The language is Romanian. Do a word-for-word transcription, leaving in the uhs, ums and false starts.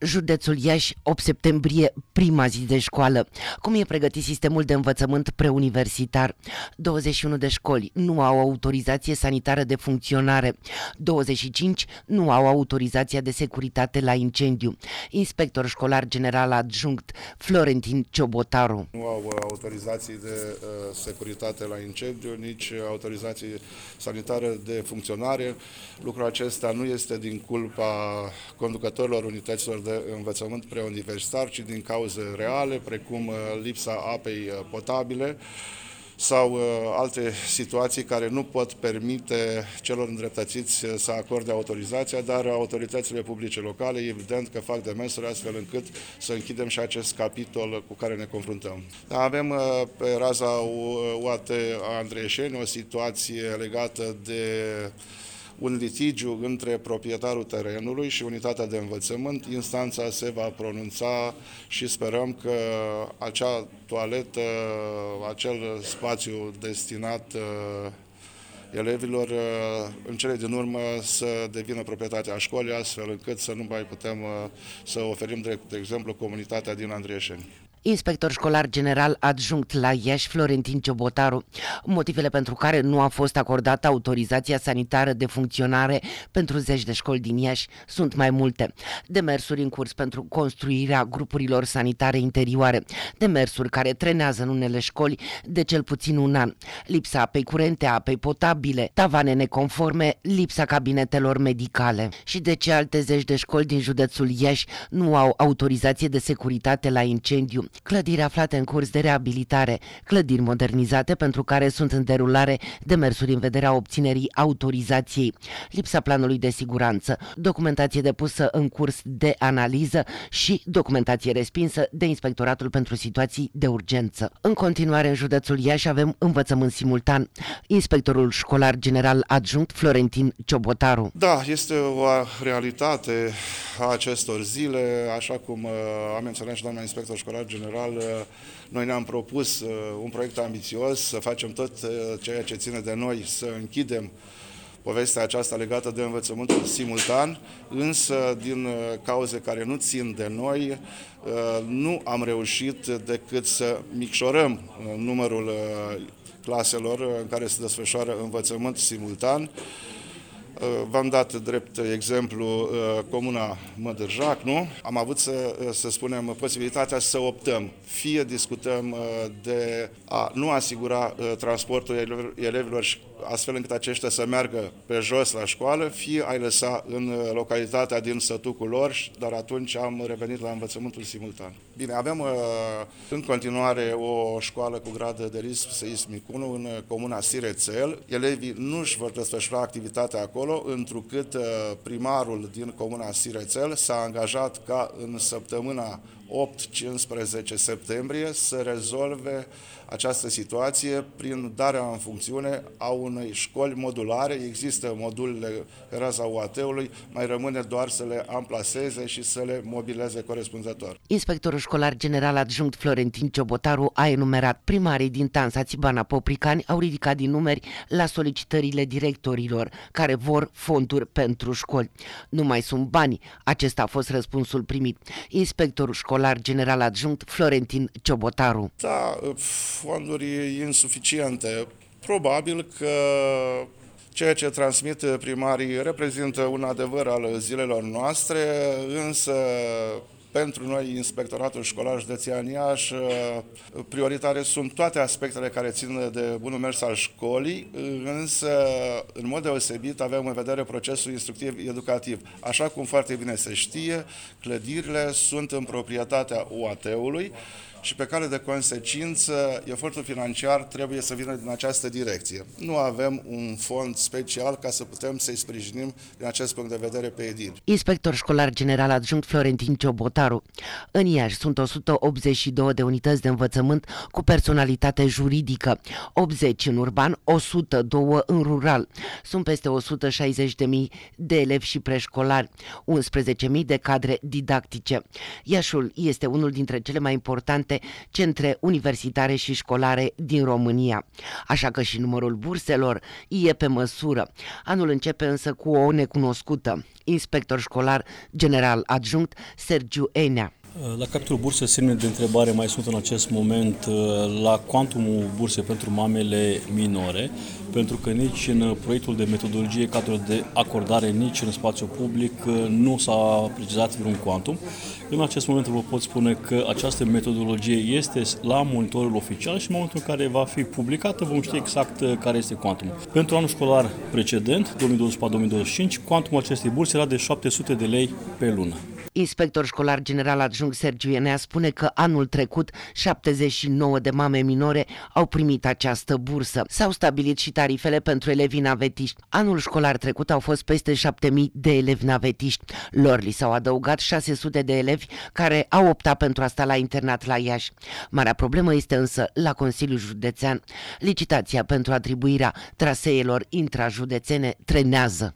Județul Iași, opt septembrie, prima zi de școală. Cum e pregătit sistemul de învățământ preuniversitar? douăzeci și unu de școli nu au autorizație sanitară de funcționare. douăzeci și cinci nu au autorizația de securitate la incendiu. Inspector școlar general adjunct Florentin Ciobotaru. Nu au autorizații de uh, securitate la incendiu, nici autorizații sanitară de funcționare. Lucrul acesta nu este din culpa conducătorilor unităților de învățământ preuniversitar, ci din cauze reale, precum lipsa apei potabile sau uh, alte situații care nu pot permite celor îndreptățiți să acorde autorizația, dar autoritățile publice locale, evident că fac demersuri astfel încât să închidem și acest capitol cu care ne confruntăm. Avem uh, pe raza U A T Andreieșeni o situație legată de un litigiu între proprietarul terenului și unitatea de învățământ. Instanța se va pronunța și sperăm că acea toaletă, acel spațiu destinat elevilor, în cele din urmă să devină proprietatea școlii, astfel încât să nu mai putem să oferim, de, de exemplu, comunitatea din Andreieșeni. Inspector școlar general adjunct la Iași Florentin Ciobotaru. Motivele pentru care nu a fost acordată autorizația sanitară de funcționare pentru zeci de școli din Iași sunt mai multe. Demersuri în curs pentru construirea grupurilor sanitare interioare, demersuri care trenează în unele școli de cel puțin un an, lipsa apei curente, apei potabile, tavane neconforme, lipsa cabinetelor medicale. Și de ce alte zeci de școli din județul Iași nu au autorizație de securitate la incendiu? Clădiri aflate în curs de reabilitare, clădiri modernizate pentru care sunt în derulare demersuri în vederea obținerii autorizației, lipsa planului de siguranță, documentație depusă în curs de analiză și documentație respinsă de Inspectoratul pentru Situații de Urgență. În continuare, în județul Iași avem învățământ simultan. Inspectorul școlar general adjunct Florentin Ciobotaru. Da, este o realitate a acestor zile, așa cum a menționat și doamna inspector școlar general. Noi ne-am propus un proiect ambițios, să facem tot ceea ce ține de noi, să închidem povestea aceasta legată de învățământul simultan, însă din cauze care nu țin de noi, nu am reușit decât să micșorăm numărul claselor în care se desfășoară învățământ simultan. V-am dat drept exemplu comuna Mădărjac, nu? Am avut, să, să spunem, posibilitatea să optăm. Fie discutăm de a nu asigura transportul elevilor astfel încât aceștia să meargă pe jos la școală, fie ai lăsa în localitatea din sătucul lor, dar atunci am revenit la învățământul simultan. Bine, avem în continuare o școală cu grad de risc seismic unu în comuna Sirețel. Elevii nu își vor desfășura activitatea acolo, întrucât primarul din comuna Sirețel s-a angajat ca în săptămâna opt cincisprezece septembrie să rezolve această situație prin darea în funcțiune a unei școli modulare. Există modulele pe raza U A T-ului, mai rămâne doar să le amplaseze și să le mobileze corespunzător. Inspectorul școlar general adjunct Florentin Ciobotaru a enumerat. Primarii din Tanța, Țibana, Popricani au ridicat din numeri la solicitările directorilor care vor fonduri pentru școli. Nu mai sunt bani. Acesta a fost răspunsul primit. Inspectorul școlar general adjunct Florentin Ciobotaru. Da, fonduri insuficiente. Probabil că ceea ce transmit primarii reprezintă un adevăr al zilelor noastre, însă pentru noi, Inspectoratul Școlar Județean Iași, prioritare sunt toate aspectele care țin de bunul mers al școlii, însă, în mod deosebit, avem în vedere procesul instructiv-educativ. Așa cum foarte bine se știe, clădirile sunt în proprietatea U A T-ului și pe cale de consecință, efortul financiar trebuie să vină din această direcție. Nu avem un fond special ca să putem să-i sprijinim din acest punct de vedere pe edil. Inspector școlar general adjunct Florentin Ciobotaru. În Iași sunt o sută optzeci și două de unități de învățământ cu personalitate juridică, optzeci în urban, o sută doi în rural. Sunt peste o sută șaizeci de mii de elevi și preșcolari, unsprezece mii de cadre didactice. Iașul este unul dintre cele mai importante toate centre universitare și școlare din România. Așa că și numărul burselor e pe măsură. Anul începe însă cu o necunoscută. Inspector școlar general adjunct Sergiu Enea. La capitolul burse, semne de întrebare mai sunt în acest moment la cuantumul burse pentru mamele minore, pentru că nici în proiectul de metodologie cadrul de acordare, nici în spațiu public nu s-a precizat vreun cuantum. În acest moment vă pot spune că această metodologie este la monitorul oficial și în momentul în care va fi publicată vom ști exact care este cuantumul. Pentru anul școlar precedent, două mii douăzeci și patru două mii douăzeci și cinci, cuantumul acestei burse era de șapte sute de lei pe lună. Inspector școlar general adjunct Sergiu Enea spune că anul trecut șaptezeci și nouă de mame minore au primit această bursă. S-au stabilit și tarifele pentru elevii navetiști. Anul școlar trecut au fost peste șapte mii de elevi navetiști. Lor li s-au adăugat șase sute de elevi care au optat pentru a sta la internat la Iași. Marea problemă este însă la Consiliul Județean. Licitația pentru atribuirea traseelor intrajudețene trenează.